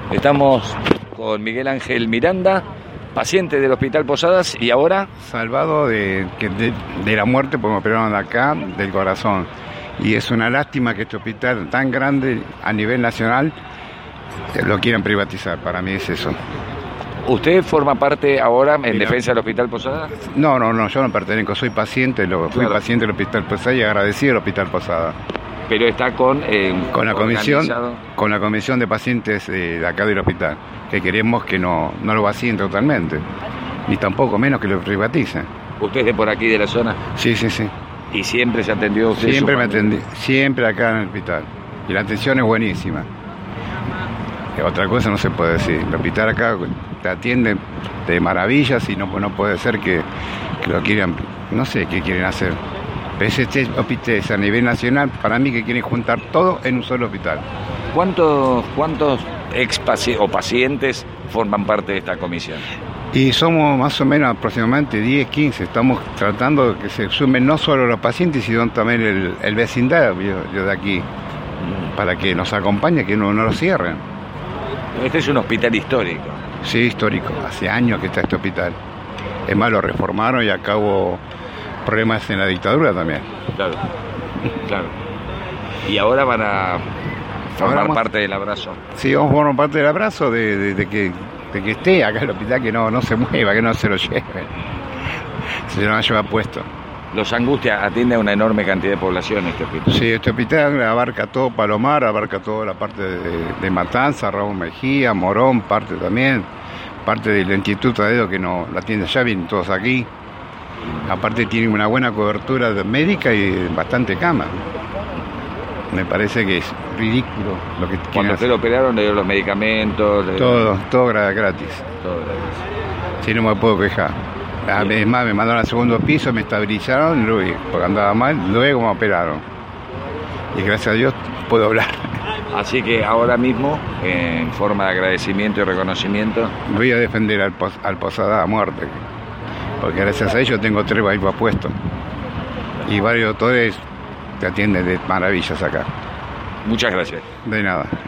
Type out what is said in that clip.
Estamos con Miguel Ángel Miranda, paciente del Hospital Posadas, y ahora salvado de la muerte, porque me operaron acá del corazón. Y es una lástima que este hospital tan grande a nivel nacional lo quieran privatizar. Para mí es eso. ¿usted forma parte ahora en defensa del Hospital Posadas? No, yo no pertenezco, soy paciente, fui paciente del Hospital Posadas y agradecido al Hospital Posadas. Pero está con la comisión de pacientes de acá del hospital, que queremos que no lo vacíen totalmente, ni tampoco menos que lo privaticen. ¿Usted es de por aquí, de la zona? Sí. ¿Y siempre se atendió usted? Siempre me atendí, siempre acá en el hospital. Y la atención es buenísima. Otra cosa no se puede decir. El hospital acá te atiende de maravillas y no puede ser que lo quieran, no sé qué quieren hacer. Pero este hospital es a nivel nacional, para mí que quieren juntar todo en un solo hospital. ¿Cuántos pacientes forman parte de esta comisión? Y somos más o menos aproximadamente 10, 15. Estamos tratando de que se sumen no solo los pacientes, sino también el vecindario de aquí, para que nos acompañe, que no lo cierren. Este es un hospital histórico. Sí, histórico. Hace años que está este hospital. Es más, lo reformaron y acá hubo problemas en la dictadura también. Claro. Y ahora van a formar parte del abrazo. Sí, vamos a formar parte del abrazo de que esté acá el hospital, que no se mueva, que no se lo lleven. Se lo van a llevar puesto. Los Angustias atiende a una enorme cantidad de población este hospital. Sí, este hospital abarca todo Palomar, abarca toda la parte de Matanza, Raúl Mejía, Morón, parte del Instituto Tadedo que no la atiende allá, vienen todos aquí. Aparte tiene una buena cobertura médica y bastante cama. Me parece que es ridículo lo que cuando usted lo operaron, le dieron los medicamentos. Todo gratis. Sí, no me puedo quejar. Es más, me mandaron al segundo piso, me estabilizaron, porque andaba mal, luego me operaron. Y gracias a Dios puedo hablar. Así que ahora mismo, en forma de agradecimiento y reconocimiento, voy a defender al Posadas a muerte, porque gracias a ellos tengo 3 bypass puestos. Y varios doctores te atienden de maravillas acá. Muchas gracias. De nada.